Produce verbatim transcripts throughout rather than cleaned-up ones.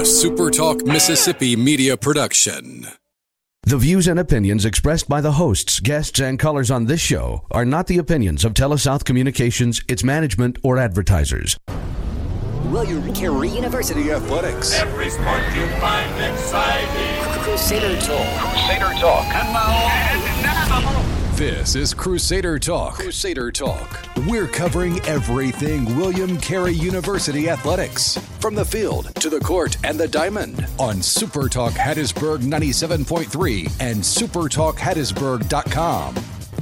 A Super Talk Mississippi media production. The views and opinions expressed by the hosts, guests, and callers on this show are not the opinions of TeleSouth Communications, its management, or advertisers. William Carey University Athletics. Every sport you find exciting. Crusader Talk. Crusader Talk. And now, This is Crusader Talk. Crusader Talk. We're covering everything William Carey University Athletics. From the field to the court and the diamond on Super Talk Hattiesburg ninety-seven point three and super talk hattiesburg dot com.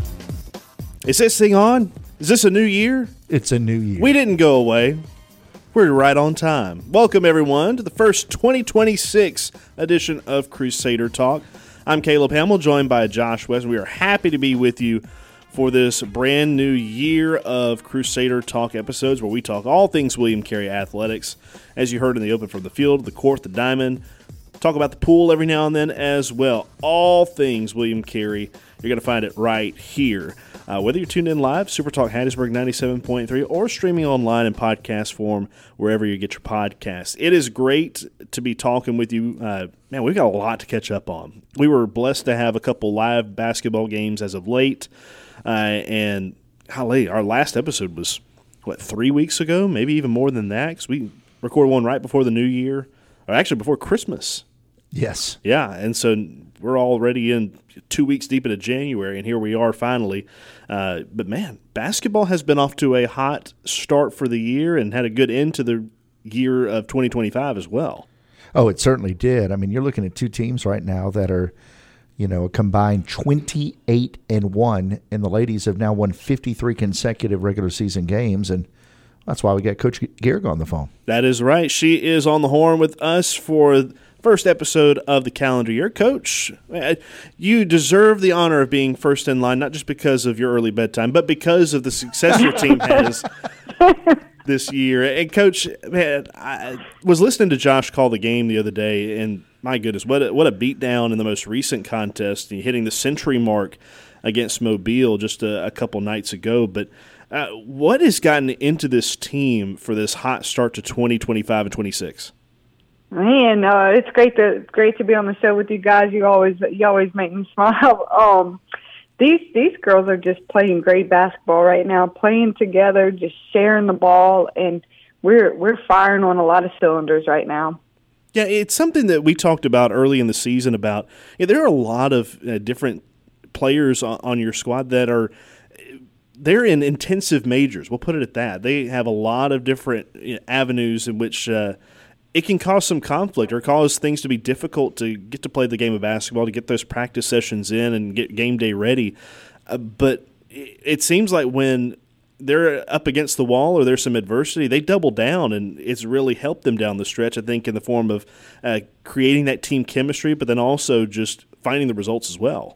Is this thing on? Is this a new year? It's a new year. We didn't go away. We're right on time. Welcome, everyone, to the first twenty twenty-six edition of Crusader Talk. I'm Caleb Hamill, joined by Josh West. We are happy to be with you for this brand new year of Crusader Talk episodes where we talk all things William Carey Athletics. As you heard in the open, from the field, the court, the diamond. Talk about the pool every now and then as well. All things William Carey. You're going to find it right here. Uh, whether you're tuned in live, Super Talk Hattiesburg ninety-seven point three, or streaming online in podcast form, wherever you get your podcasts. It is great to be talking with you. Uh, man, we've got a lot to catch up on. We were blessed to have a couple live basketball games as of late. Uh, and, golly, our last episode was, what, three weeks ago? Maybe even more than that, because we recorded one right before the new year, or actually before Christmas. Yes. Yeah, and so we're already in two weeks deep into January, and here we are finally. Uh, but, man, basketball has been off to a hot start for the year and had a good end to the year of twenty twenty-five as well. Oh, it certainly did. I mean, you're looking at two teams right now that are, you know, a combined twenty-eight and one, and the ladies have now won fifty-three consecutive regular season games, and that's why we got Coach Gehrig on the phone. That is right. She is on the horn with us for first episode of the calendar year. Coach, you deserve the honor of being first in line, not just because of your early bedtime, but because of the success your team has this year. And, Coach, man, I was listening to Josh call the game the other day, and my goodness, what a, what a beatdown in the most recent contest, hitting the century mark against Mobile just a, a couple nights ago. But uh, what has gotten into this team for this hot start to twenty twenty-five and twenty-six? Man, uh, it's great to great to be on the show with you guys. You always you always make me smile. Um, these these girls are just playing great basketball right now, playing together, just sharing the ball, and we're we're firing on a lot of cylinders right now. Yeah, it's something that we talked about early in the season about. Yeah, there are a lot of uh, different players on, on your squad that are they're in intensive majors. We'll put it at that. They have a lot of different you know, avenues in which. Uh, It can cause some conflict or cause things to be difficult to get to play the game of basketball, to get those practice sessions in and get game day ready. Uh, but it seems like when they're up against the wall or there's some adversity, they double down, and it's really helped them down the stretch, I think, in the form of uh, creating that team chemistry, but then also just finding the results as well.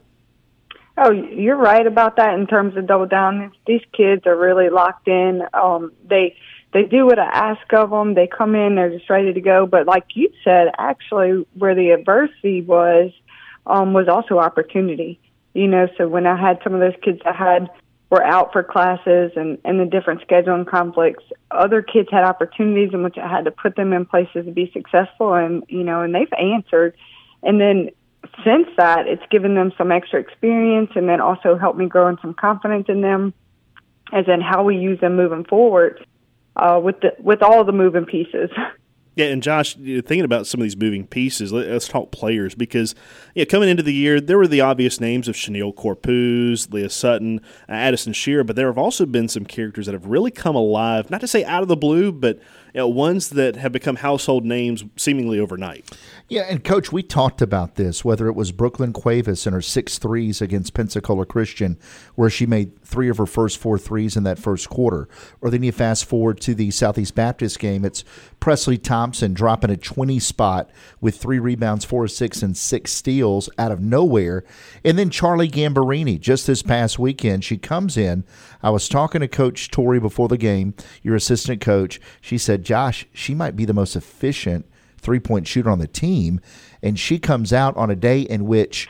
Oh, you're right about that in terms of double down. These kids are really locked in. Um, they – They do what I ask of them. They come in, they're just ready to go. But like you said, actually, where the adversity was, um, was also opportunity. You know, so when I had some of those kids that had were out for classes and, and the different scheduling conflicts, other kids had opportunities in which I had to put them in places to be successful, and you know, and they've answered. And then since that, it's given them some extra experience, and then also helped me grow in some confidence in them, as in how we use them moving forward. Uh, with the with all the moving pieces. Yeah, and Josh, thinking about some of these moving pieces, let's talk players, because yeah, coming into the year, there were the obvious names of Chanel Corpuz, Leah Sutton, uh, Addison Shearer, but there have also been some characters that have really come alive, not to say out of the blue, but you know, ones that have become household names seemingly overnight. Yeah, and Coach, we talked about this, whether it was Brooklyn Cuevas and her six threes against Pensacola Christian, where she made three of her first four threes in that first quarter. Or then you fast forward to the Southeast Baptist game, it's Presley Thompson dropping a twenty spot with three rebounds, four assists, and six steals out of nowhere. And then Charlie Gambarini, just this past weekend, she comes in. I was talking to Coach Torrey before the game, your assistant coach. She said, Josh, she might be the most efficient three-point shooter on the team, and she comes out on a day in which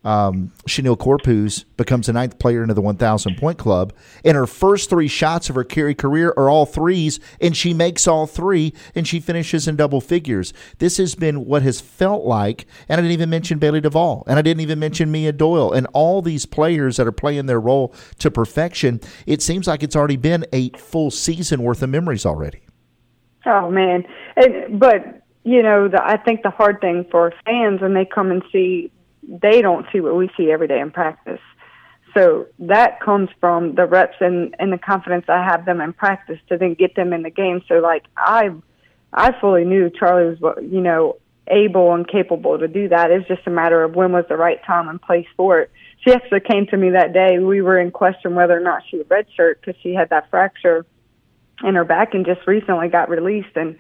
Um, Chanel Corpus becomes the ninth player into the one thousand point club, and her first three shots of her carry career are all threes, and she makes all three, and she finishes in double figures. This has been what has felt like, and I didn't even mention Bailey Duvall, and I didn't even mention Mia Doyle, and all these players that are playing their role to perfection. It seems like it's already been a full season worth of memories already. Oh, man. And, but, you know, the, I think the hard thing for fans when they come and see, they don't see what we see every day in practice. So that comes from the reps and, and the confidence I have them in practice to then get them in the game. So, like, I I fully knew Charlie was, you know, able and capable to do that. It's just a matter of when was the right time and place for it. She actually came to me that day. We were in question whether or not she would redshirt because she had that fracture in her back and just recently got released. And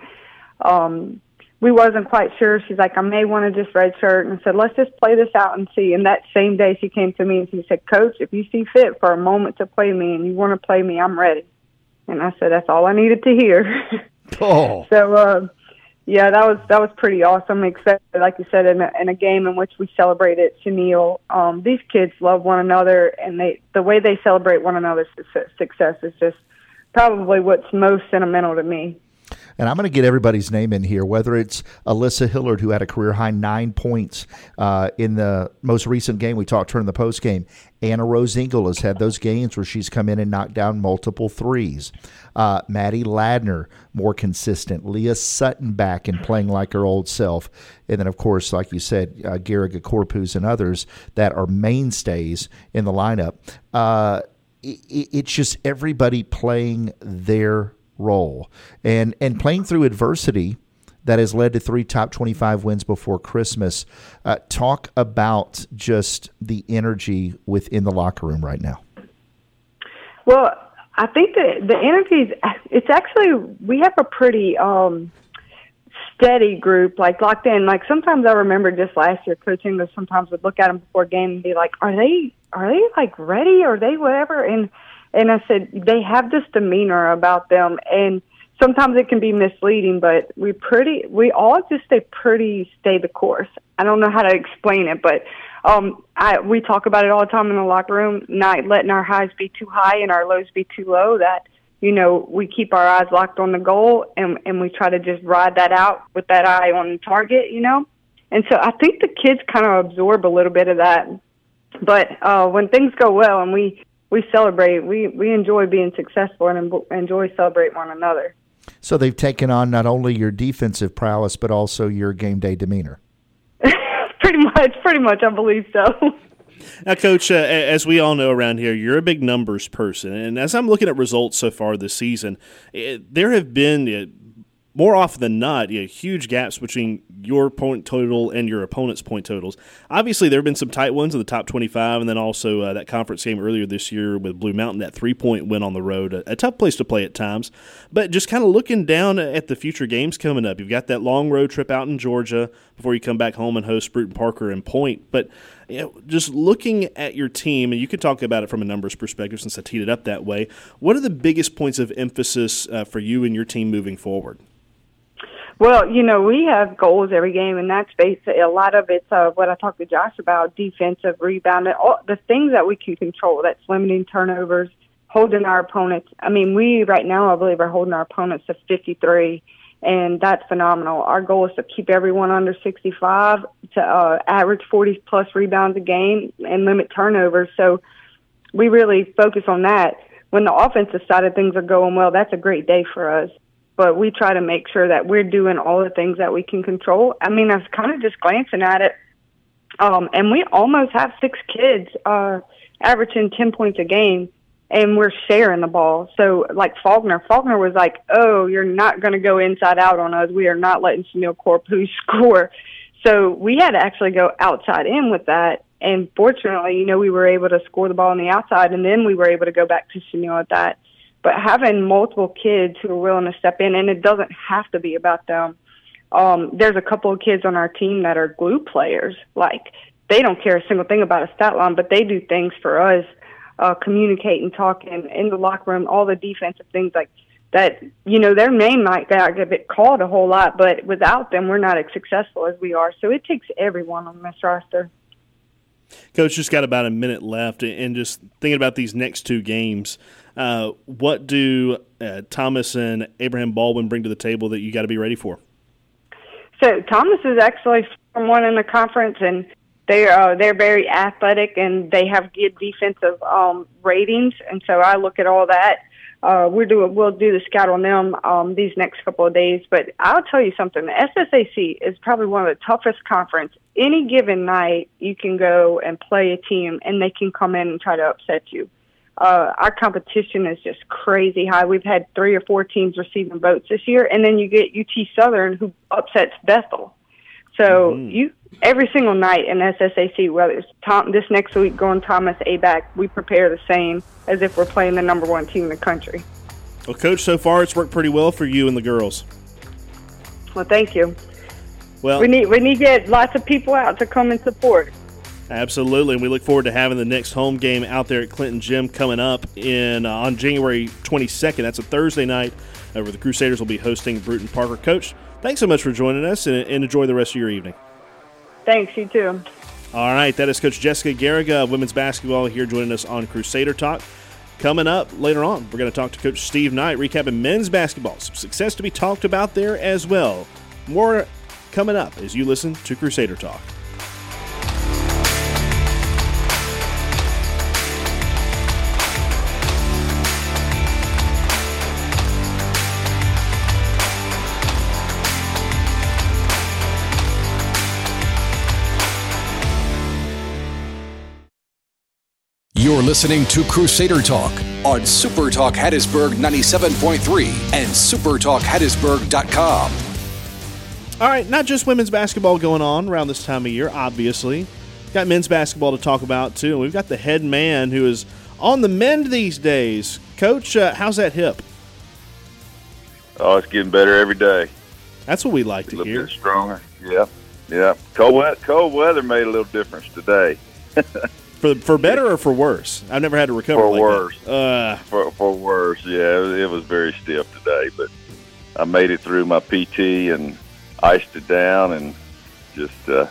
um we wasn't quite sure. She's like, I may want to just redshirt. And I said, let's just play this out and see. And that same day she came to me and she said, Coach, if you see fit for a moment to play me and you want to play me, I'm ready. And I said, that's all I needed to hear. Oh. So, uh, yeah, that was that was pretty awesome, except, like you said, in a, in a game in which we celebrated Chanel. Um, these kids love one another, and they the way they celebrate one another's success is just probably what's most sentimental to me. And I'm going to get everybody's name in here, whether it's Alyssa Hillard, who had a career-high nine points uh, in the most recent game. We talked to her in the postgame. Anna Rose Engel has had those games where she's come in and knocked down multiple threes. Uh, Maddie Ladner, more consistent. Leah Sutton back and playing like her old self. And then, of course, like you said, uh, Garriga Corpus and others that are mainstays in the lineup. Uh, it, it's just everybody playing their role and and playing through adversity that has led to three top twenty-five wins before Christmas. Uh, talk about just the energy within the locker room right now. Well, I think that the energy is, it's actually, we have a pretty um, steady group, like locked in. Like sometimes I remember just last year coaching, that sometimes would look at them before game and be like, are they, are they like ready? Are they whatever? And And I said, they have this demeanor about them, and sometimes it can be misleading, but we pretty, we all just stay pretty, stay the course. I don't know how to explain it, but um, I, we talk about it all the time in the locker room, not letting our highs be too high and our lows be too low, that, you know, we keep our eyes locked on the goal, and, and we try to just ride that out with that eye on the target, you know? And so I think the kids kind of absorb a little bit of that. But uh, when things go well and we, We celebrate. We we enjoy being successful and enjoy celebrating one another. So they've taken on not only your defensive prowess, but also your game day demeanor. pretty much, pretty much, I believe so. Now, Coach, uh, as we all know around here, you're a big numbers person. And as I'm looking at results so far this season, it, there have been, uh, more often than not, you know, huge gaps between your point total and your opponent's point totals. Obviously, there have been some tight ones in the top twenty-five, and then also uh, that conference game earlier this year with Blue Mountain, that three-point win on the road, a, a tough place to play at times. But just kind of looking down at the future games coming up, you've got that long road trip out in Georgia before you come back home and host Bruton Parker and Point. But you know, just looking at your team, and you can talk about it from a numbers perspective since I teed it up that way, what are the biggest points of emphasis uh, for you and your team moving forward? Well, you know, we have goals every game, and that's basically a lot of it's uh, what I talked to Josh about, defensive, rebounding, all the things that we can control. That's limiting turnovers, holding our opponents. I mean, we right now, I believe, are holding our opponents to fifty-three, and that's phenomenal. Our goal is to keep everyone under sixty-five, to uh, average forty-plus rebounds a game, and limit turnovers. So we really focus on that. When the offensive side of things are going well, that's a great day for us. But we try to make sure that we're doing all the things that we can control. I mean, I was kind of just glancing at it, um, and we almost have six kids uh, averaging ten points a game, and we're sharing the ball. So, like Faulkner, Faulkner was like, oh, you're not going to go inside out on us. We are not letting Chanel Corpus score. So we had to actually go outside in with that. And fortunately, you know, we were able to score the ball on the outside, and then we were able to go back to Chanel at that. But having multiple kids who are willing to step in, and it doesn't have to be about them. Um, there's a couple of kids on our team that are glue players. Like, they don't care a single thing about a stat line, but they do things for us, uh, communicate and talk in, in the locker room, all the defensive things like that. You know, their name might get called a whole lot, but without them, we're not as successful as we are. So it takes everyone on this roster. Coach, just got about a minute left, and just thinking about these next two games, uh, what do uh, Thomas and Abraham Baldwin bring to the table that you got to be ready for? So Thomas is actually from one in the conference, and they're uh, they're very athletic, and they have good defensive um, ratings, and so I look at all that. Uh, we're doing, we'll do the scout on them um, these next couple of days. But I'll tell you something, the S S A C is probably one of the toughest conference. Any given night, you can go and play a team, and they can come in and try to upset you. Uh, our competition is just crazy high. We've had three or four teams receiving votes this year, and then you get U T Southern, who upsets Bethel. So mm-hmm. you every single night in S S A C, whether it's Tom, this next week going Thomas A B A C, we prepare the same as if we're playing the number one team in the country. Well, Coach, so far it's worked pretty well for you and the girls. Well, thank you. Well, we need we need to get lots of people out to come and support. Absolutely, and we look forward to having the next home game out there at Clinton Gym coming up in uh, on January twenty-second. That's a Thursday night, uh, where the Crusaders will be hosting Bruton Parker. Coach, thanks so much for joining us, and, and enjoy the rest of your evening. Thanks, you too. All right, that is Coach Jessica Garriga of women's basketball here joining us on Crusader Talk. Coming up later on, we're going to talk to Coach Steve Knight, recapping men's basketball. Some success to be talked about there as well. More coming up as you listen to Crusader Talk. You're listening to Crusader Talk on Super Talk Hattiesburg ninety-seven point three and super talk hattiesburg dot com. All right, not just women's basketball going on around this time of year, obviously. Got men's basketball to talk about, too. And we've got the head man who is on the mend these days. Coach, uh, how's that hip? Oh, it's getting better every day. That's what we like to a little hear. Bit stronger. Yeah, yeah. Cold, we- cold weather made a little difference today. For for better or for worse? I've never had to recover for like worse. that. Uh, for for worse, yeah. It was, it was very stiff today, but I made it through my P T and iced it down and just uh,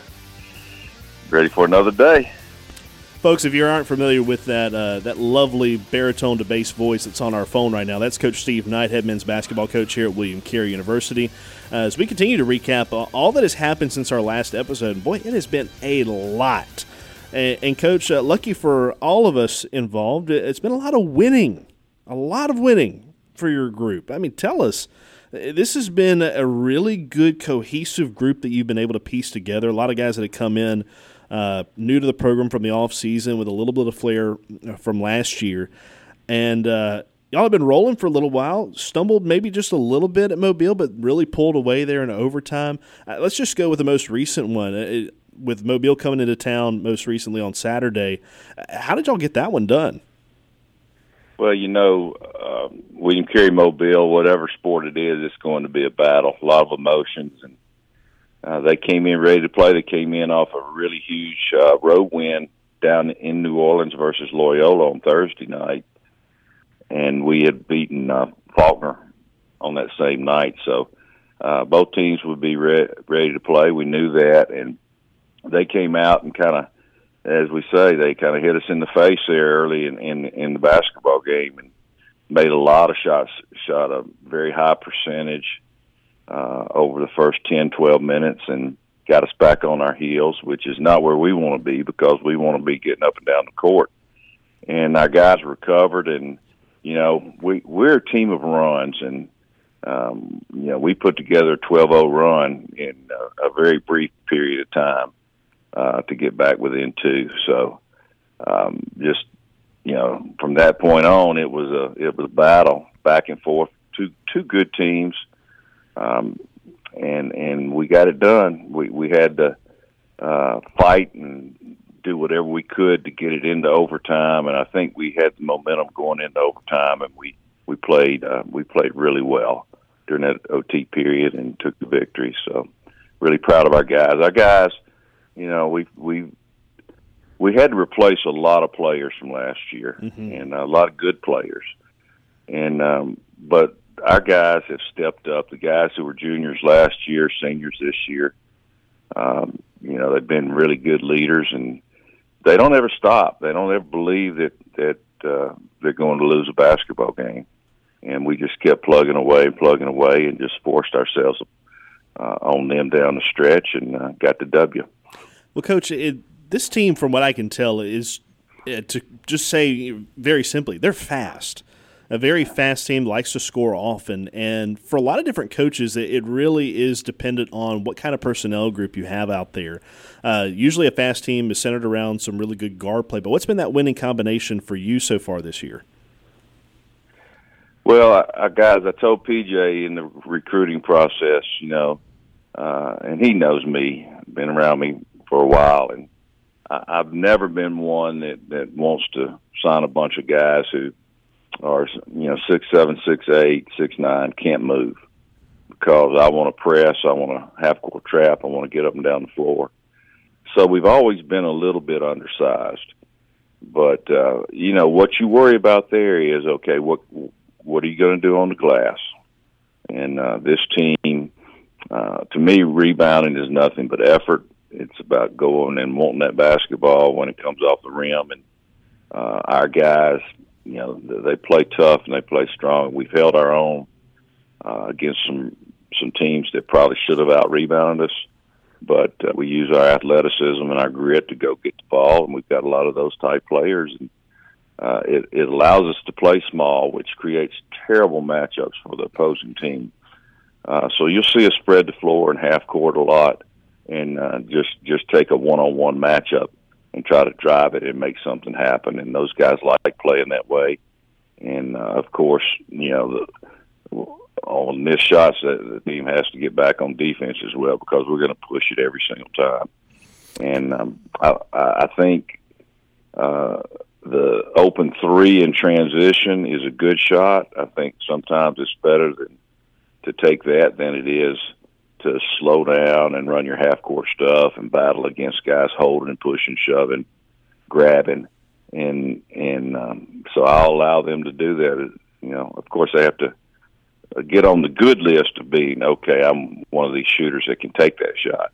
ready for another day. Folks, if you aren't familiar with that uh, that lovely baritone to bass voice that's on our phone right now, that's Coach Steve Knight, head men's basketball coach here at William Carey University. Uh, as we continue to recap uh, all that has happened since our last episode, boy, it has been a lot. And, and Coach, uh, lucky for all of us involved, it's been a lot of winning, a lot of winning for your group. I mean, tell us, this has been a really good, cohesive group that you've been able to piece together. A lot of guys that have come in uh, new to the program from the offseason with a little bit of flair from last year. And uh, y'all have been rolling for a little while, stumbled maybe just a little bit at Mobile, but really pulled away there in overtime. Uh, let's just go with the most recent one. It, with Mobile coming into town most recently on Saturday, how did y'all get that one done? Well, you know, uh, William Carey Mobile, whatever sport it is, it's going to be a battle, a lot of emotions. And uh, they came in ready to play. They came in off a really huge uh, road win down in New Orleans versus Loyola on Thursday night. And we had beaten uh, Faulkner on that same night. So uh, both teams would be re- ready to play. We knew that. And they came out and kind of, as we say, they kind of hit us in the face there early in, in in the basketball game and made a lot of shots, shot a very high percentage uh, over the first ten, twelve minutes and got us back on our heels, which is not where we want to be because we want to be getting up and down the court. And our guys recovered, and, you know, we, we're a team of runs, and, um, you know, we put together a twelve oh run in a, a very brief period of time. Uh, to get back within two, so um, just you know, from that point on, it was a it was a battle back and forth. Two two good teams, um, and and we got it done. We we had to uh, fight and do whatever we could to get it into overtime, and I think we had the momentum going into overtime, and we we played uh, we played really well during that O T period and took the victory. So really proud of our guys. Our guys. You know, we we we had to replace a lot of players from last year, mm-hmm. and a lot of good players. And um, but our guys have stepped up. The guys who were juniors last year, seniors this year, um, you know, they've been really good leaders, and they don't ever stop. They don't ever believe that that uh, they're going to lose a basketball game, and we just kept plugging away and plugging away, and just forced ourselves uh, on them down the stretch, and uh, got the W. Well, Coach, it, this team, from what I can tell, is uh, to just say very simply, they're fast. A very fast team, likes to score often, and for a lot of different coaches, it, it really is dependent on what kind of personnel group you have out there. Uh, usually a fast team is centered around some really good guard play, but what's been that winning combination for you so far this year? Well, I, I, guys, I told P J in the recruiting process, you know, uh, and he knows me, been around me for a while, and I, I've never been one that, that wants to sign a bunch of guys who are, you know, six seven, six eight, six nine, can't move, because I want to press, I want to half court trap, I want to get up and down the floor. So we've always been a little bit undersized. But uh, you know, what you worry about there is, okay, what what are you going to do on the glass? And uh, this team, uh, to me, rebounding is nothing but effort. It's about going and wanting that basketball when it comes off the rim, and uh, our guys, you know, they play tough and they play strong. We've held our own uh, against some some teams that probably should have out-rebounded us, but uh, we use our athleticism and our grit to go get the ball, and we've got a lot of those type players. And uh, it, it allows us to play small, which creates terrible matchups for the opposing team. Uh, so you'll see us spread the floor and half court a lot, and uh, just just take a one-on-one matchup and try to drive it and make something happen. And those guys like playing that way. And, uh, of course, you know, the, on missed shots, the team has to get back on defense as well, because we're going to push it every single time. And um, I, I think uh, the open three in transition is a good shot. I think sometimes it's better than to take that than it is to slow down and run your half-court stuff and battle against guys holding and pushing, shoving, grabbing. And and um, so I'll allow them to do that. You know, of course, they have to get on the good list of being, okay, I'm one of these shooters that can take that shot.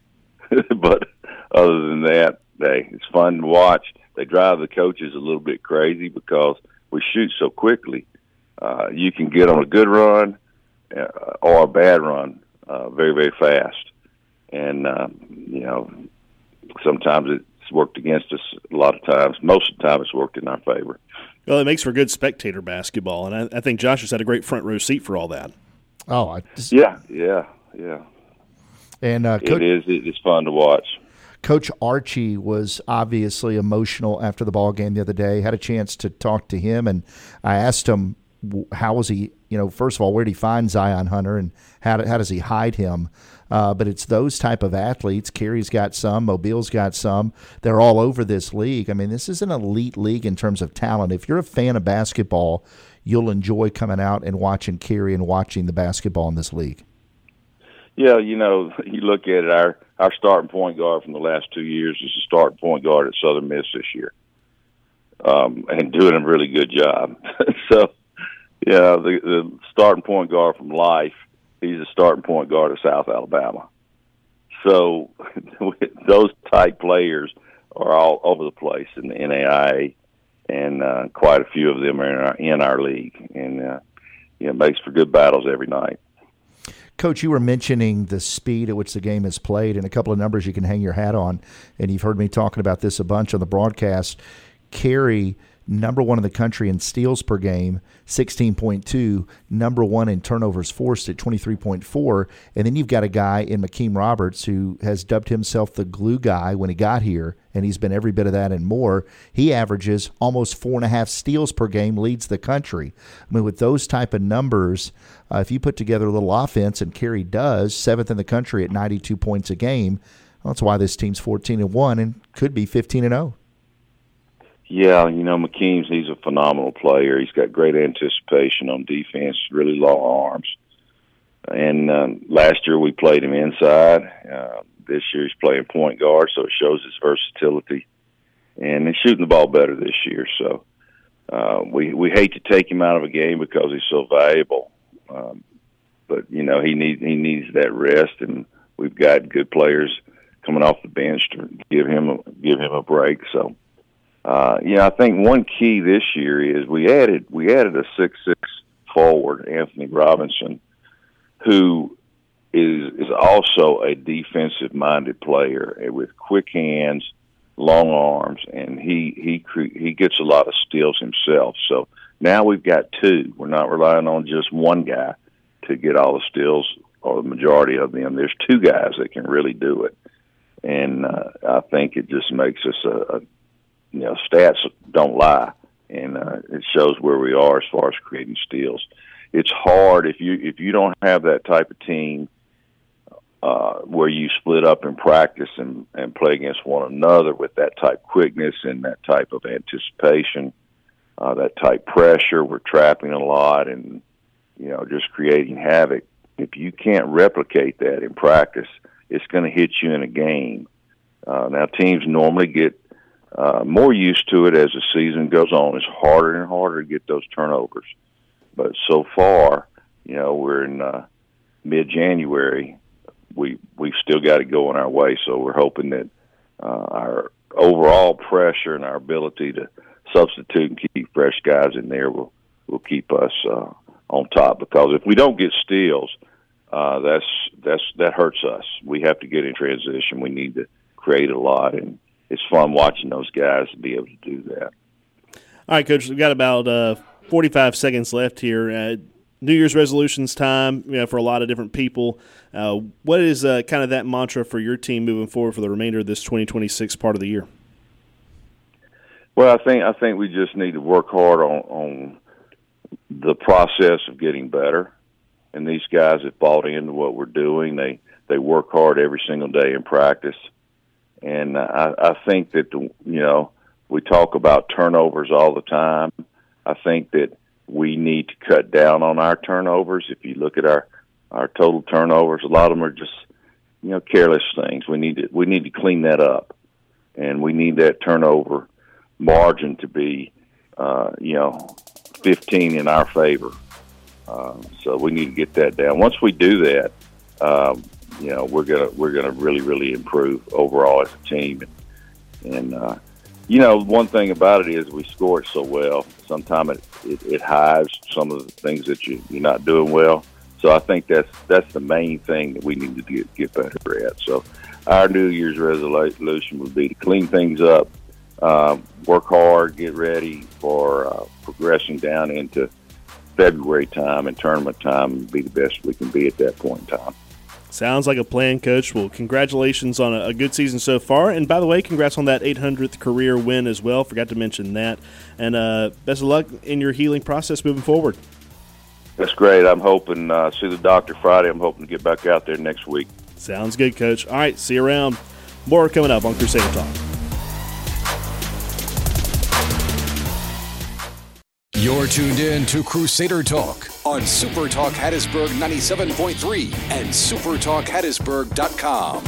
But other than that, they, it's fun to watch. They drive the coaches a little bit crazy because we shoot so quickly. Uh, you can get on a good run uh, or a bad run uh, very, very fast. And, uh, you know, sometimes it's worked against us a lot of times. Most of the time it's worked in our favor. Well, it makes for good spectator basketball, and I, I think Josh has had a great front row seat for all that. Oh, I just, yeah, yeah, yeah. And uh, it is. It's fun to watch. Coach Archie was obviously emotional after the ball game the other day. Had a chance to talk to him, and I asked him how was he. You know, first of all, where did he find Zion Hunter, and how how does he hide him? Uh, but it's those type of athletes. Cary's got some. Mobile's got some. They're all over this league. I mean, this is an elite league in terms of talent. If you're a fan of basketball, you'll enjoy coming out and watching Cary and watching the basketball in this league. Yeah, you know, you look at it, our, our starting point guard from the last two years is the starting point guard at Southern Miss this year, um, and doing a really good job. So, yeah, the, the starting point guard from Life, he's a starting point guard at South Alabama. So those type players are all over the place in the N A I A, and uh, quite a few of them are in our, in our league. And uh, you know, it makes for good battles every night. Coach, you were mentioning the speed at which the game is played, and a couple of numbers you can hang your hat on, and you've heard me talking about this a bunch on the broadcast. Cary, number one in the country in steals per game, sixteen point two, number one in turnovers forced at twenty-three point four, and then you've got a guy in Makeem Roberts who has dubbed himself the glue guy when he got here, and he's been every bit of that and more. He averages almost four and a half steals per game, leads the country. I mean, with those type of numbers, uh, if you put together a little offense, and Cary does, seventh in the country at ninety-two points a game, well, that's why this team's fourteen and one and could be fifteen and oh. Yeah, you know, McKean's, he's a phenomenal player. He's got great anticipation on defense, really long arms. And um, last year we played him inside. Uh, this year he's playing point guard, so it shows his versatility. And he's shooting the ball better this year. So uh, we we hate to take him out of a game because he's so valuable. Um, but, you know, he, need, he needs that rest, and we've got good players coming off the bench to give him a, give him a break. So uh, you know, I think one key this year is we added we added a six six forward, Anthony Robinson, who is is also a defensive minded player with quick hands, long arms, and he he cre- he gets a lot of steals himself. So now we've got two. We're not relying on just one guy to get all the steals or the majority of them. There's two guys that can really do it, and uh, I think it just makes us a, a you know stats don't lie, and uh, it shows where we are as far as creating steals. It's hard if you if you don't have that type of team uh, where you split up in practice and, and play against one another with that type quickness and that type of anticipation, uh, that type pressure. We're trapping a lot and you know just creating havoc. If you can't replicate that in practice, it's going to hit you in a game. Uh, now, teams normally get uh, more used to it as the season goes on. It's harder and harder to get those turnovers. But so far, you know, we're in uh, mid-January. We, we've still got it going our way, so we're hoping that uh, our overall pressure and our ability to substitute and keep fresh guys in there will, will keep us uh, on top. Because if we don't get steals, uh, that's that's that hurts us. We have to get in transition. We need to create a lot, and it's fun watching those guys be able to do that. All right, Coach, we've got about uh, forty-five seconds left here. Uh, New Year's resolutions time, you know, for a lot of different people. Uh, what is uh, kind of that mantra for your team moving forward for the remainder of this twenty twenty-six part of the year? Well, I think I think we just need to work hard on, on the process of getting better. And these guys have bought into what we're doing. They they work hard every single day in practice. And I, I think that, the, you know, we talk about turnovers all the time. I think that we need to cut down on our turnovers. If you look at our, our total turnovers, a lot of them are just, you know, careless things. We need to we need to clean that up. And we need that turnover margin to be, uh, you know, fifteen in our favor. Um, so we need to get that down. Once we do that, um, you know, we're gonna we're gonna really really improve overall as a team. And, and uh, you know, one thing about it is we score it so well. Sometimes it, it, it hides some of the things that you, you're not doing well. So I think that's that's the main thing that we need to get get better at. So our New Year's resolution would be to clean things up, um, work hard, get ready for uh, progressing down into February time and tournament time and be the best we can be at that point in time. Sounds like a plan, Coach. Well, congratulations on a, a good season so far. And by the way, congrats on that eight hundredth career win as well. Forgot to mention that. And uh, best of luck in your healing process moving forward. That's great. I'm hoping uh, see the doctor Friday. I'm hoping to get back out there next week. Sounds good, Coach. All right, see you around. More coming up on Crusader Talk. You're tuned in to Crusader Talk on Super Talk Hattiesburg ninety-seven point three and super talk hattiesburg dot com.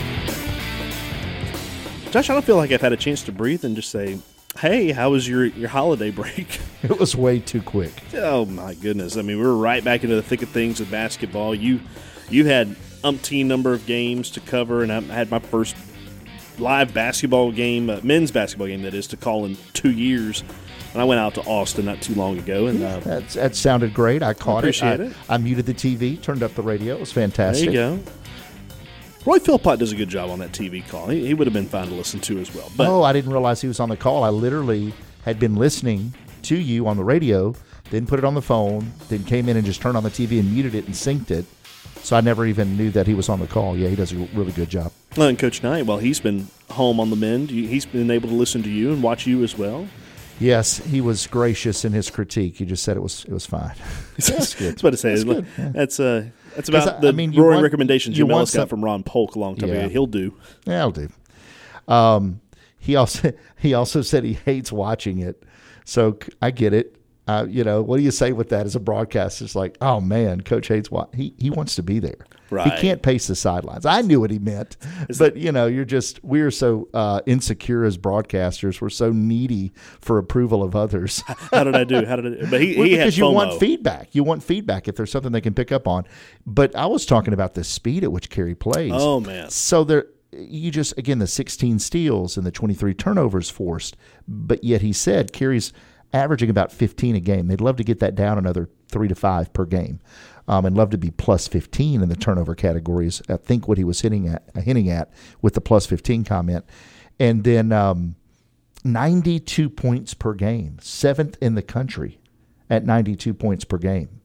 Josh, I don't feel like I've had a chance to breathe and just say, hey, how was your, your holiday break? It was way too quick. Oh, my goodness. I mean, we were right back into the thick of things with basketball. You you had umpteen number of games to cover, and I had my first live basketball game, uh, men's basketball game, that is, to call in two years. And I went out to Austin not too long ago. And uh, That's, that sounded great. I caught I it. I, it. I muted the T V, turned up the radio. It was fantastic. There you go. Roy Philpott does a good job on that T V call. He, he would have been fun to listen to as well. But oh, I didn't realize he was on the call. I literally had been listening to you on the radio, then put it on the phone, then came in and just turned on the T V and muted it and synced it. So I never even knew that he was on the call. Yeah, he does a really good job. Well, and Coach Knight, well, he's been home on the mend. He's been able to listen to you and watch you as well. Yes, he was gracious in his critique. He just said it was it was fine. That's good. That's what I say. That's good. Yeah. That's uh, that's about I, the I mean, you roaring want, recommendation Jim Ellis got some, from Ron Polk a long time yeah. ago. He'll do. Yeah, he'll do. Um, he also he also said he hates watching it, so I get it. Uh, you know, what do you say with that as a broadcaster? It's like, oh man, Coach hates what he he wants to be there. Right. He can't pace the sidelines. I knew what he meant, Is but you know, you're just we're so uh, insecure as broadcasters. We're so needy for approval of others. How did I do? How did I do? But he, well, he had because you FOMO. want feedback. You want feedback if there's something they can pick up on. But I was talking about the speed at which Kerry plays. Oh man. So there. you just, again, the sixteen steals and the twenty-three turnovers forced, but yet he said Carey's averaging about fifteen a game. They'd love to get that down another three to five per game, um, and love to be plus fifteen in the turnover categories. I think what he was hitting at, uh, hinting at with the plus fifteen comment. And then um, ninety-two points per game, seventh in the country at ninety-two points per game.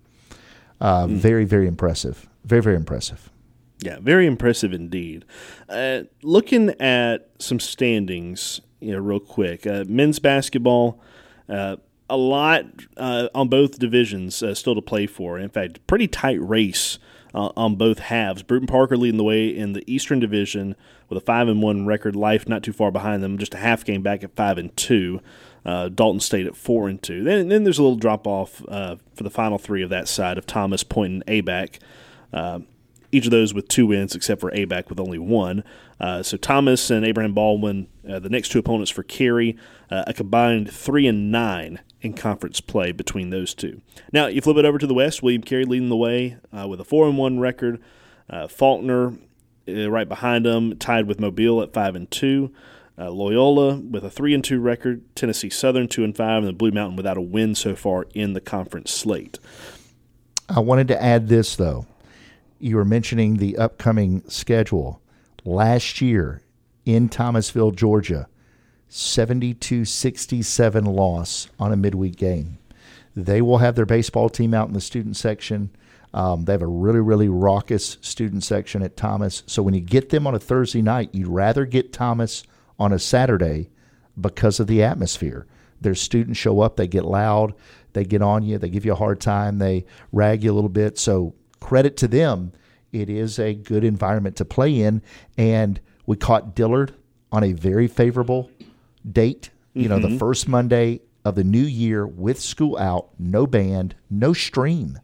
Uh, mm. Very, very impressive. Very, very impressive. Yeah, very impressive indeed. Uh, looking at some standings, you know, real quick. Uh, men's basketball, uh, a lot uh, on both divisions uh, still to play for. In fact, pretty tight race uh, on both halves. Bruton Parker leading the way in the Eastern Division with a five and one record. Life not too far behind them, just a half game back at five and two. Uh, Dalton State at four and two. Then, then there's a little drop off uh, for the final three of that side of Thomas, Point, and A B A C. Uh, each of those with two wins, except for A B A C with only one. Uh, so Thomas and Abraham Baldwin, uh, the next two opponents for Carey, uh, a combined three and nine in conference play between those two. Now you flip it over to the West. William Carey leading the way uh, with a four and one record. Uh, Faulkner uh, right behind them, tied with Mobile at five and two. Uh, Loyola with a three and two record. Tennessee Southern two and five, and the Blue Mountain without a win so far in the conference slate. I wanted to add this though. You were mentioning the upcoming schedule. Last year in Thomasville, Georgia, seventy-two sixty-seven loss on a midweek game. They will have their baseball team out in the student section. Um, they have a really, really raucous student section at Thomas. So when you get them on a Thursday night, you'd rather get Thomas on a Saturday because of the atmosphere. Their students show up, they get loud, they get on you, they give you a hard time, they rag you a little bit. So credit to them. It is a good environment to play in. And we caught Dillard on a very favorable date. You mm-hmm. know, the first Monday of the new year with school out, no band, no stream.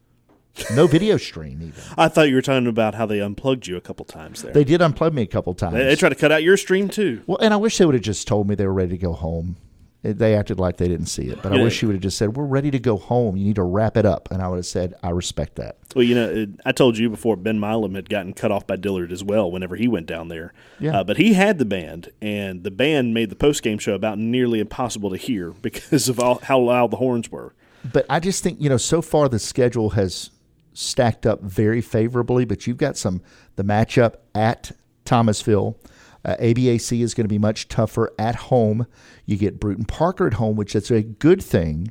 No video stream even. I thought you were talking about how they unplugged you a couple times there. They did unplug me a couple times. They, they tried to cut out your stream too. Well, and I wish they would have just told me they were ready to go home. They acted like they didn't see it. But yeah. I wish you would have just said, we're ready to go home. You need to wrap it up. And I would have said, I respect that. Well, you know, it, I told you before, Ben Milam had gotten cut off by Dillard as well whenever he went down there. Yeah. Uh, but he had the band, and the band made the post-game show about nearly impossible to hear because of all, how loud the horns were. But I just think, you know, so far the schedule has stacked up very favorably, but you've got some the matchup at Thomasville. Uh, A B A C is going to be much tougher at home. You get Bruton Parker at home, which is a good thing.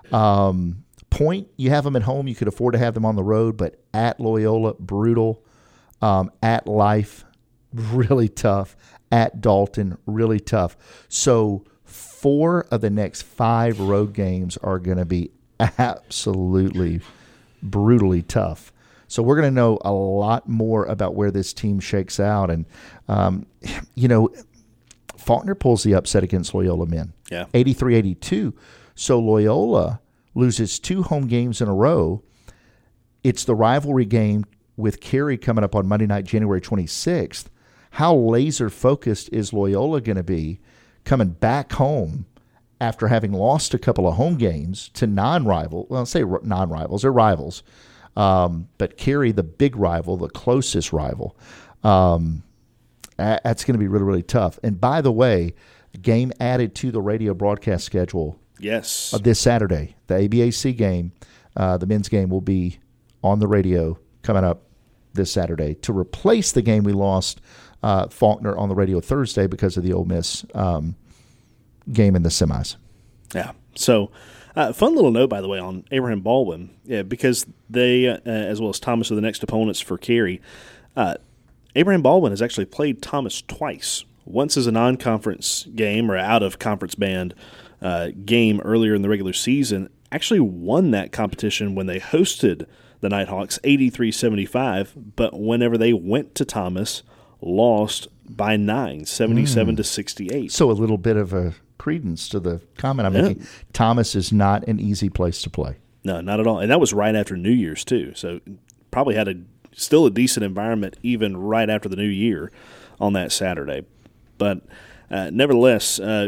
Um, Point, you have them at home. You could afford to have them on the road, but at Loyola, brutal. Um, at Life, really tough. At Dalton, really tough. So four of the next five road games are going to be absolutely brutally tough. So we're going to know a lot more about where this team shakes out. And, um, you know, Faulkner pulls the upset against Loyola men. Yeah. eighty-three eighty-two. So Loyola loses two home games in a row. It's the rivalry game with Carey coming up on Monday night, January twenty-sixth. How laser-focused is Loyola going to be coming back home after having lost a couple of home games to non-rival, well, I'll say non-rivals, they're rivals, um, but Carey, the big rival, the closest rival, um, that's going to be really, really tough. And by the way, game added to the radio broadcast schedule yes. of this Saturday, the A B A C game, uh, the men's game will be on the radio coming up this Saturday to replace the game we lost uh, Faulkner on the radio Thursday because of the Ole Miss um game in the semis. Yeah. So, uh, fun little note, by the way, on Abraham Baldwin, yeah, because they, uh, as well as Thomas, are the next opponents for Carey. Uh, Abraham Baldwin has actually played Thomas twice. Once as a non-conference game or out-of-conference band uh, game earlier in the regular season. Actually won that competition when they hosted the Nighthawks eighty-three seventy-five, but whenever they went to Thomas, lost by nine, seventy-seven mm. to sixty-eight. So a little bit of a credence to the comment I'm yeah. making. Thomas is not an easy place to play. No, not at all. And that was right after New Year's, too. So probably had a still a decent environment even right after the New Year on that Saturday. But uh, nevertheless, uh,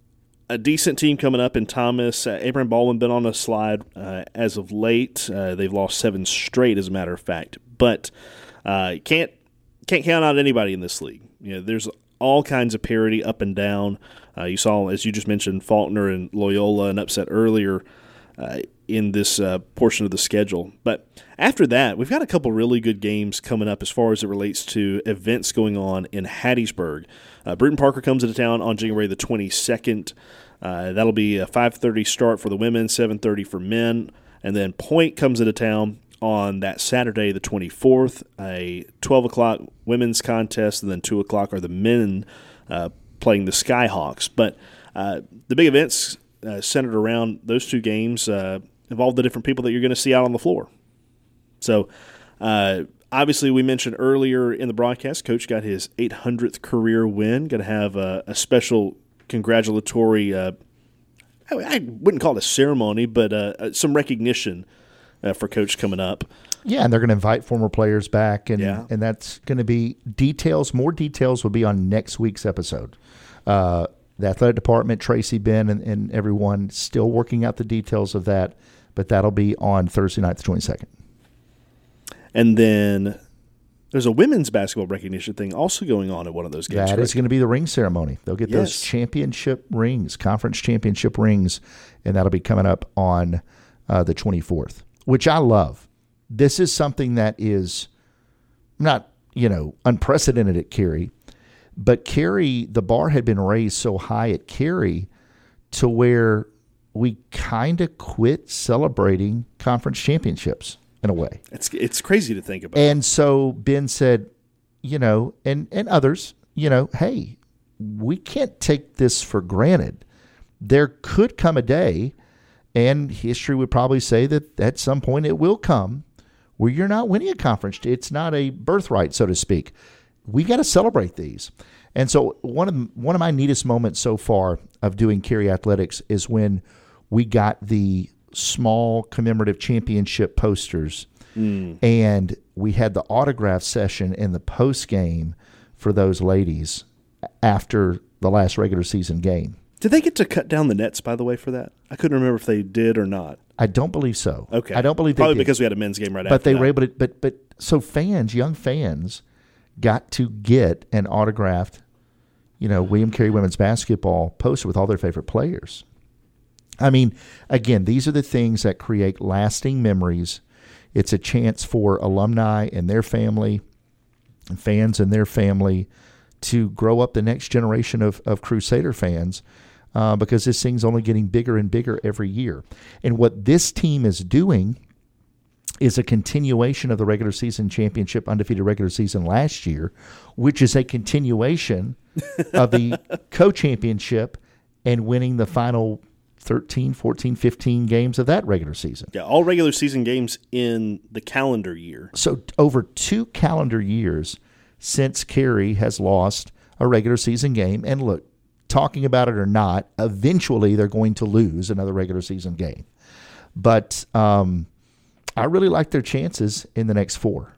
a decent team coming up in Thomas. Uh, Abraham Baldwin been on a slide uh, as of late. Uh, they've lost seven straight, as a matter of fact. But uh, can't can't count out anybody in this league. You know, there's all kinds of parity up and down. Uh, you saw, as you just mentioned, Faulkner and Loyola, an upset earlier uh, in this uh, portion of the schedule. But after that, we've got a couple really good games coming up as far as it relates to events going on in Hattiesburg. Uh, Bruton Parker comes into town on January the twenty-second. Uh, that'll be a five thirty start for the women, seven thirty for men. And then Point comes into town on that Saturday the twenty-fourth, a twelve o'clock women's contest, and then two o'clock are the men uh, playing the Skyhawks. But uh, the big events uh, centered around those two games uh, involve the different people that you're going to see out on the floor. So uh, obviously we mentioned earlier in the broadcast, Coach got his eight hundredth career win. Going to have a, a special congratulatory, uh, I, I wouldn't call it a ceremony, but uh, some recognition uh, for Coach coming up. Yeah, and they're going to invite former players back, and yeah. and that's going to be details. More details will be on next week's episode. Uh, the athletic department, Tracy, Ben, and, and everyone still working out the details of that, but that'll be on Thursday night, the twenty-second. And then there's a women's basketball recognition thing also going on at one of those games. That correct? is going to be the ring ceremony. They'll get yes. those championship rings, conference championship rings, and that'll be coming up on uh, the twenty-fourth, which I love. This is something that is not, you know, unprecedented at Cary, but Cary, the bar had been raised so high at Cary to where we kind of quit celebrating conference championships in a way. It's it's crazy to think about. And so Ben said, you know, and, and others, you know, hey, we can't take this for granted. There could come a day, and history would probably say that at some point it will come, where you're not winning a conference. It's not a birthright, so to speak. We got to celebrate these. And so one of one of my neatest moments so far of doing Cary Athletics is when we got the small commemorative championship posters, mm. and we had the autograph session in the post game for those ladies after the last regular season game. Did they get to cut down the nets, by the way, for that? I couldn't remember if they did or not. I don't believe so. Okay, I don't believe probably they did. because we had a men's game right but after. They that. were able to. But but so fans, young fans, got to get an autographed, you know, William Carey women's basketball poster with all their favorite players. I mean, again, these are the things that create lasting memories. It's a chance for alumni and their family, and fans and their family, to grow up the next generation of, of Crusader fans, uh, because this thing's only getting bigger and bigger every year. And what this team is doing is a continuation of the regular season championship, undefeated regular season last year, which is a continuation of the co-championship and winning the final thirteen, fourteen, fifteen games of that regular season. Yeah, all regular season games in the calendar year. So over two calendar years since Cary has lost a regular season game. And look, talking about it or not, eventually they're going to lose another regular season game. But um, I really like their chances in the next four.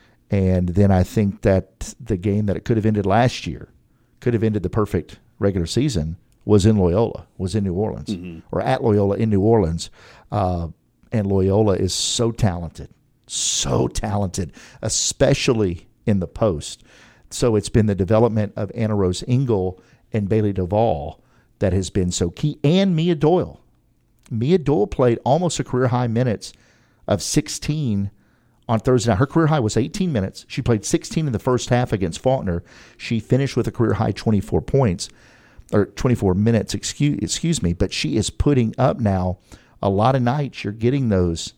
And then I think that the game that it could have ended last year, could have ended the perfect regular season, was in Loyola, was in New Orleans, mm-hmm. or at Loyola in New Orleans. Uh, and Loyola is so talented, so talented, especially in the post. So it's been the development of Anna Rose Engel and Bailey Duvall that has been so key. And Mia Doyle. Mia Doyle played almost a career-high minutes of sixteen on Thursday night. Her career high was eighteen minutes. She played sixteen in the first half against Faulkner. She finished with a career-high twenty-four points. Or twenty-four minutes, excuse, excuse me, but she is putting up now a lot of nights. You're getting those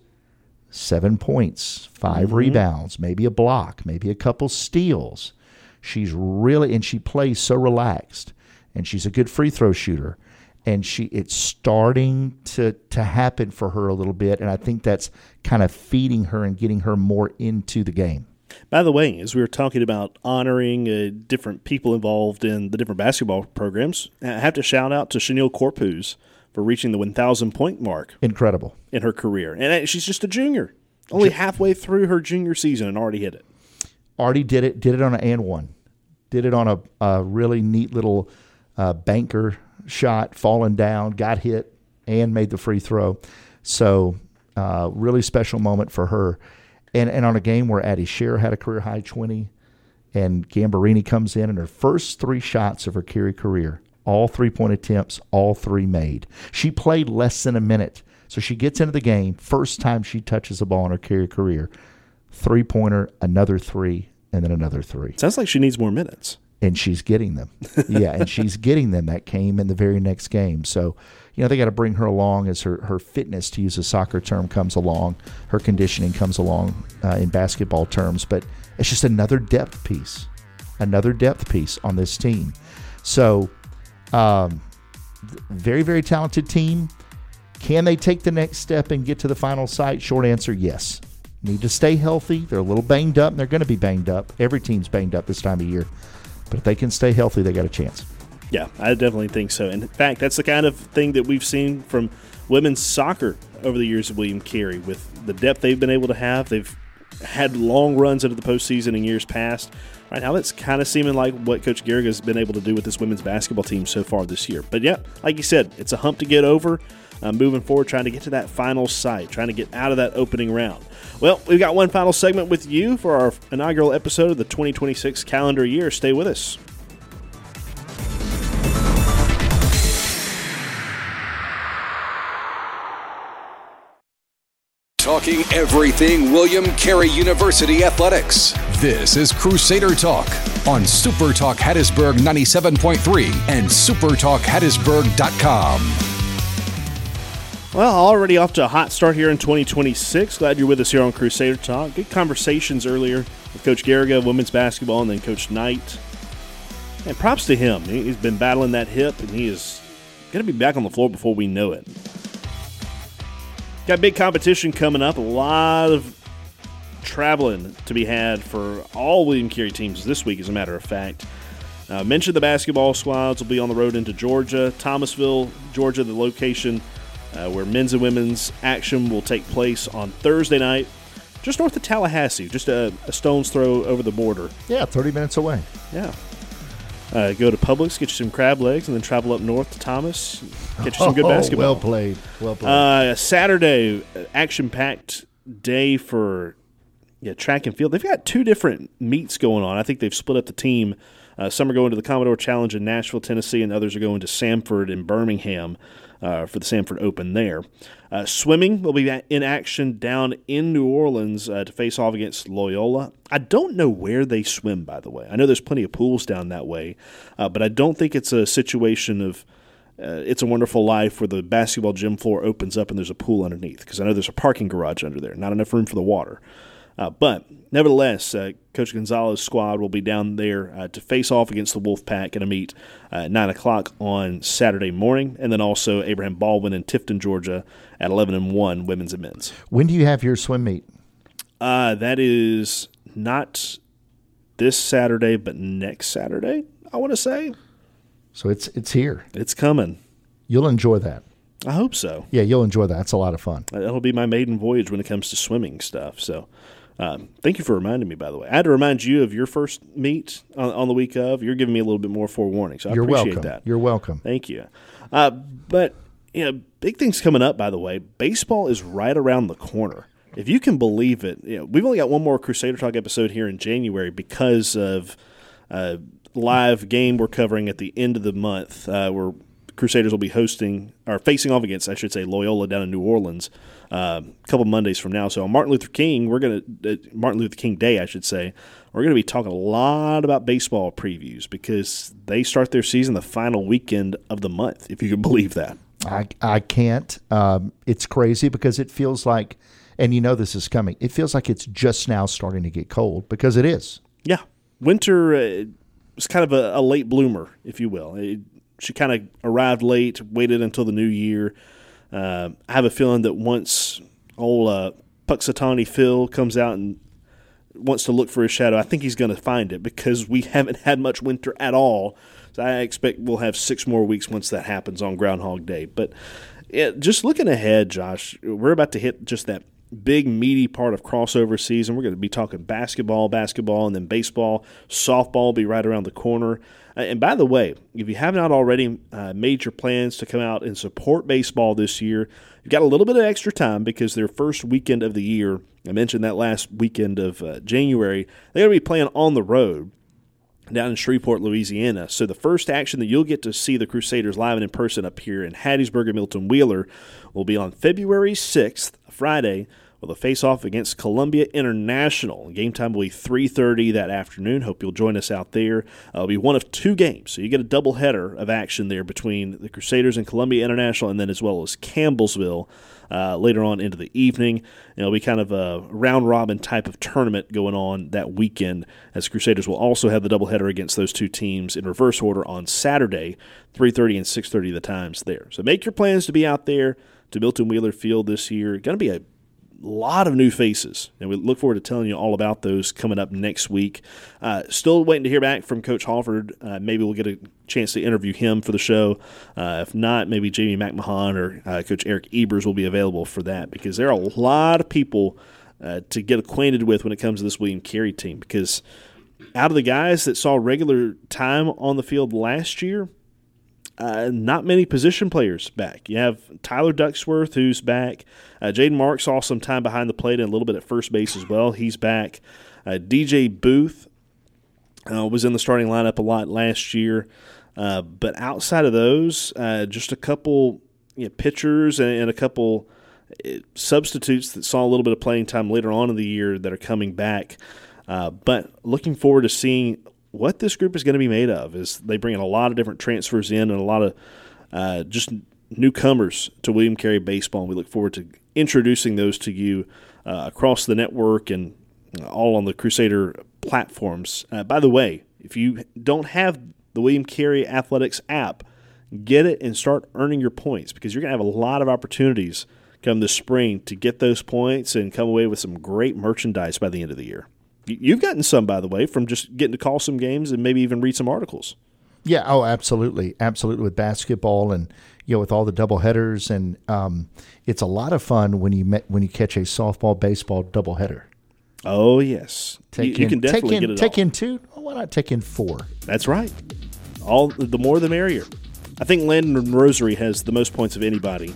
seven points, five mm-hmm. rebounds, maybe a block, maybe a couple steals. She's really, and she plays so relaxed, and she's a good free throw shooter, and she it's starting to, to happen for her a little bit, and I think that's kind of feeding her and getting her more into the game. By the way, as we were talking about honoring uh, different people involved in the different basketball programs, I have to shout out to Chanel Corpus for reaching the one thousand point mark. Incredible. In her career. And she's just a junior, only halfway through her junior season and already hit it. Already did it, did it on an and one. Did it on a, a really neat little uh, banker shot, falling down, got hit, and made the free throw. So uh, really special moment for her. And and on a game where Addie Scherer had a career-high twenty, And Gambarini comes in, and her first three shots of her Carey career, all three-point attempts, all three made. She played less than a minute. So she gets into the game, first time she touches the ball in her Carey career. Three-pointer, another three, and then another three. Sounds like she needs more minutes. And she's getting them. Yeah, and she's getting them. That came in the very next game. So, you know, they got to bring her along as her, her fitness, to use a soccer term, comes along. Her conditioning comes along uh, in basketball terms. But it's just another depth piece, another depth piece on this team. So, um, very, very talented team. Can they take the next step and get to the final site? Short answer, yes. Need to stay healthy. They're a little banged up, and they're going to be banged up. Every team's banged up this time of year. But if they can stay healthy, they got a chance. Yeah, I definitely think so. In fact, that's the kind of thing that we've seen from women's soccer over the years of William Carey. With the depth they've been able to have, they've had long runs into the postseason in years past. Right now, that's kind of seeming like what Coach Garriga has been able to do with this women's basketball team so far this year. But yeah, like you said, it's a hump to get over. Uh, moving forward, trying to get to that final site, trying to get out of that opening round. Well, we've got one final segment with you for our inaugural episode of the twenty twenty-six calendar year. Stay with us. Talking everything William Carey University athletics. This is Crusader Talk on Super Talk Hattiesburg ninety-seven point three and super talk hattiesburg dot com. Well, already off to a hot start here in twenty twenty-six. Glad you're with us here on Crusader Talk. Good conversations earlier with Coach Garriga of women's basketball and then Coach Knight. And props to him. He's been battling that hip, and he is going to be back on the floor before we know it. Got big competition coming up. A lot of traveling to be had for all William Carey teams this week, as a matter of fact. I uh, mentioned the basketball squads will be on the road into Georgia. Thomasville, Georgia, the location Uh, where men's and women's action will take place on Thursday night, just north of Tallahassee, just a, a stone's throw over the border. Yeah, thirty minutes away. Yeah. Uh, go to Publix, get you some crab legs, and then travel up north to Thomas, get you some good oh, basketball. Well played. Well played. Uh, Saturday, action-packed day for yeah track and field. They've got two different meets going on. I think they've split up the team. Uh, some are going to the Commodore Challenge in Nashville, Tennessee, and others are going to Samford and Birmingham. Uh, for the Samford Open there. Uh, swimming will be in action down in New Orleans uh, to face off against Loyola. I don't know where they swim, by the way. I know there's plenty of pools down that way, uh, but I don't think it's a situation of uh, It's a Wonderful Life where the basketball gym floor opens up and there's a pool underneath, because I know there's a parking garage under there, not enough room for the water. Uh, but nevertheless, uh, Coach Gonzalez's squad will be down there uh, to face off against the Wolfpack in a meet uh, at nine o'clock on Saturday morning, and then also Abraham Baldwin in Tifton, Georgia at eleven and one, women's and men's. When do you have your swim meet? Uh, that is not this Saturday, but next Saturday, I want to say. So it's it's here. It's coming. You'll enjoy that. I hope so. Yeah, you'll enjoy that. It's a lot of fun. It'll be my maiden voyage when it comes to swimming stuff, so... Um, thank you for reminding me, by the way. I had to remind you of your first meet on, on the week of. You're giving me a little bit more forewarning, so I You're appreciate welcome. that. You're welcome. Thank you. Uh, but, you know, big things coming up, by the way. Baseball is right around the corner. If you can believe it, you know, we've only got one more Crusader Talk episode here in January because of uh, live game we're covering at the end of the month uh, where Crusaders will be hosting, or facing off against, I should say, Loyola down in New Orleans uh, a couple Mondays from now. So on Martin Luther King, we're going to, uh, Martin Luther King Day, I should say, we're going to be talking a lot about baseball previews because they start their season the final weekend of the month, if you can believe that. I, I can't. Um, it's crazy because it feels like, and you know this is coming, it feels like it's just now starting to get cold, because it is. Yeah. Winter uh, was kind of a, a late bloomer, if you will. It, She kind of arrived late, waited until the new year. Uh, I have a feeling that once old uh, Puxatawny Phil comes out and wants to look for his shadow, I think he's going to find it because we haven't had much winter at all. So I expect we'll have six more weeks once that happens on Groundhog Day. But yeah, just looking ahead, Josh, we're about to hit just that big, meaty part of crossover season. We're going to be talking basketball, basketball, and then baseball. Softball will be right around the corner. Uh, and by the way, if you have not already uh, made your plans to come out and support baseball this year, you've got a little bit of extra time because their first weekend of the year, I mentioned that last weekend of uh, January, they're going to be playing on the road down in Shreveport, Louisiana. So the first action that you'll get to see the Crusaders live and in person up here in Hattiesburg and Milton Wheeler will be on February sixth, Friday, with a face-off against Columbia International. Game time will be three thirty that afternoon. Hope you'll join us out there. Uh, it'll be one of two games, so you get a doubleheader of action there between the Crusaders and Columbia International, and then as well as Campbellsville uh, later on into the evening. And it'll be kind of a round-robin type of tournament going on that weekend, as Crusaders will also have the doubleheader against those two teams in reverse order on Saturday, three thirty and six thirty the times there. So make your plans to be out there to Milton Wheeler Field this year. Going to be a lot of new faces, and we look forward to telling you all about those coming up next week. Uh, still waiting to hear back from Coach Halford. Uh, maybe we'll get a chance to interview him for the show. Uh, if not, maybe Jamie McMahon or uh, Coach Eric Ebers will be available for that, because there are a lot of people uh, to get acquainted with when it comes to this William Carey team, because out of the guys that saw regular time on the field last year, Uh, not many position players back. You have Tyler Ducksworth, who's back. Uh, Jaden Mark saw some time behind the plate and a little bit at first base as well. He's back. Uh, D J Booth uh, was in the starting lineup a lot last year. Uh, but outside of those, uh, just a couple you know, pitchers and, and a couple uh, substitutes that saw a little bit of playing time later on in the year that are coming back. Uh, but looking forward to seeing what this group is going to be made of. Is they bring in a lot of different transfers in and a lot of uh, just newcomers to William Carey baseball, and we look forward to introducing those to you uh, across the network and all on the Crusader platforms. Uh, by the way, if you don't have the William Carey Athletics app, get it and start earning your points, because you're going to have a lot of opportunities come this spring to get those points and come away with some great merchandise by the end of the year. You've gotten some, by the way, from just getting to call some games and maybe even read some articles. Yeah, oh, absolutely. Absolutely, with basketball and, you know, with all the doubleheaders. And um, it's a lot of fun when you met, when you catch a softball, baseball doubleheader. Oh, yes. Take you, in, you can definitely take in, get it Take all. in two? Oh, why not take in four? That's right. All The more the merrier. I think Landon Rosary has the most points of anybody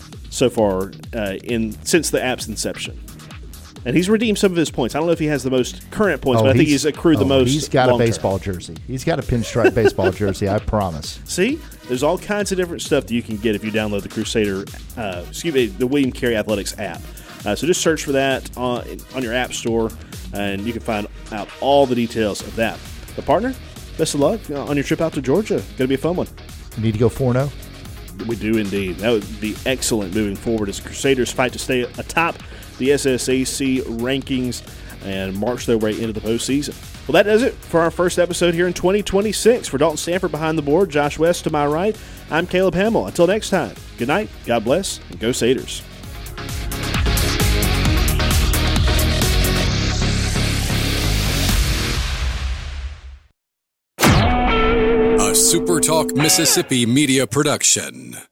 so far uh, in since the app's inception. And he's redeemed some of his points. I don't know if he has the most current points, oh, but I think he's accrued oh, the most. He's got a long-term. baseball jersey. He's got a pinstripe baseball jersey, I promise. See? There's all kinds of different stuff that you can get if you download the Crusader, uh, excuse me, the William Carey Athletics app. Uh, so just search for that on, on your app store, and you can find out all the details of that. But, partner, best of luck on your trip out to Georgia. Going to be a fun one. You need to go four and oh? We do indeed. That would be excellent moving forward as the Crusaders fight to stay atop the S S A C rankings and march their way into the postseason. Well, that does it for our first episode here in twenty twenty-six. For Dalton Stanford behind the board, Josh West to my right, I'm Caleb Hamill. Until next time, good night, God bless, and go Saders. A SuperTalk Mississippi media production.